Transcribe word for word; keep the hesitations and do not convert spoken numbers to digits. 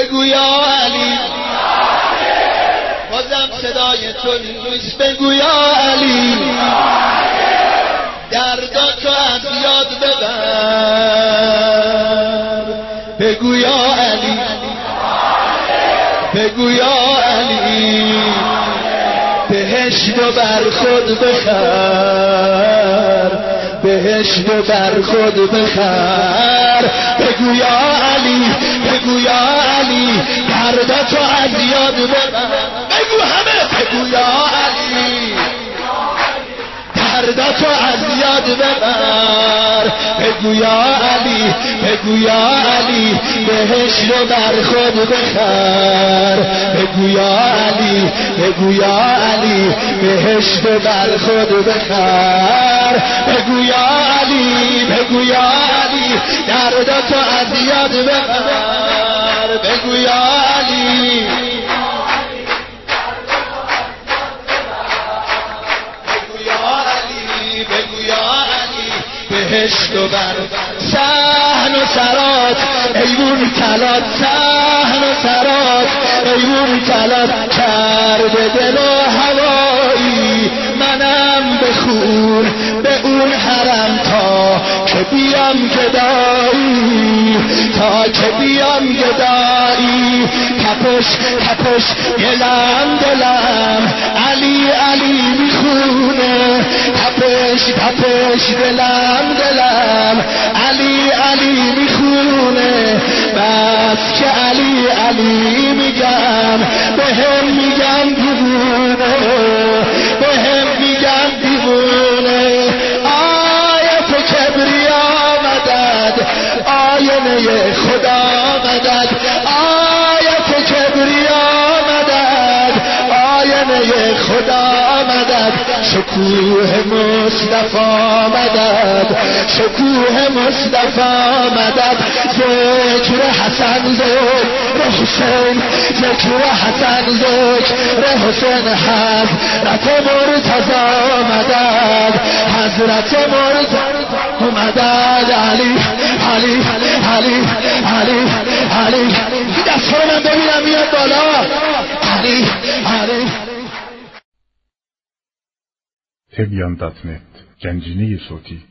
بگو یا علی. بازم صدای تو نیست، بگو یا علی. درداتو از یاد ببر، بگو یا علی. بگو یا علی. بهشت و بر خود بخر، بهشت و بر خود بخر. بگو یا علی، بگو یا علی. درداتو از یاد ببر، بگو همه، بگو یا علی. درداتو از یاد ببر، بگو یا علی. بگو یا علی. بهشت رو بر خود بخر، بگو یا علی. بگو یا علی. بهشت رو بر خود بخر، بگو یا علی. بگو یا علی. درداتو از یاد ببر، بگو یا علی. بهشت و بر صحن و سرات، ایوون کلات صحن و سرات، ایوون کلات کرده دل و هوایی. منم بخون به اون حرم تا که بیام گدایی، تا که بیام گدایی. تپش تپش دلم دلم علی علی میخونه، تپش تپش دلم دلم علی علی میخونه. بس که علی علی میگم، به هم میگم دیوونه، به هم میگم دیوونه. آیت کبریا مدد، آینه خدا مدد. آیت کبریا مدد، آینه خدا مدد. شکوه مصطفی مدد، شکوه مصطفی مدد. ذکر حسن ذکر حسین، ذکر حسن ذکر حسین. حضرت مرتضی مدد، حضرت مرتضی مدد. علی علی علی علی علی. این دست رو من ببینم میاد بالا. علی علی. تبیان دات نت، گنجینه صوتی.